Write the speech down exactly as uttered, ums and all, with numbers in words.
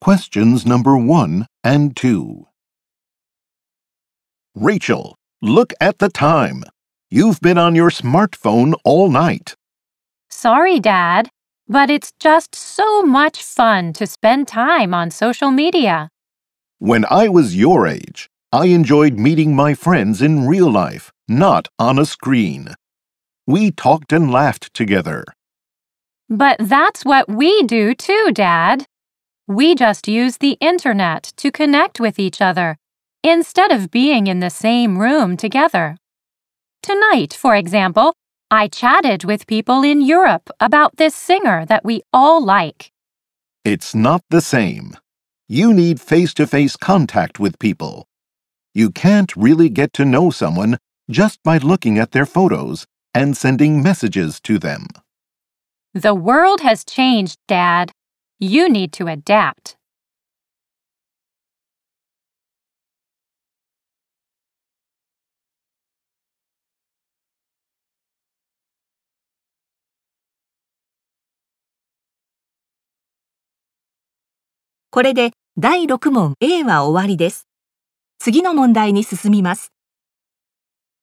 Questions number one and two. Rachel, look at the time. You've been on your smartphone all night. Sorry, Dad, but it's just so much fun to spend time on social media. When I was your age, I enjoyed meeting my friends in real life, not on a screen. We talked and laughed together. But that's what we do too, Dad. We just use the internet to connect with each other instead of being in the same room together. Tonight, for example, I chatted with people in Europe about this singer that we all like. It's not the same. You need face-to-face contact with people. You can't really get to know someone just by looking at their photos and sending messages to them. The world has changed, Dad. You need to adapt. これでだいろく問 A は終わりです。次の問題に進みます。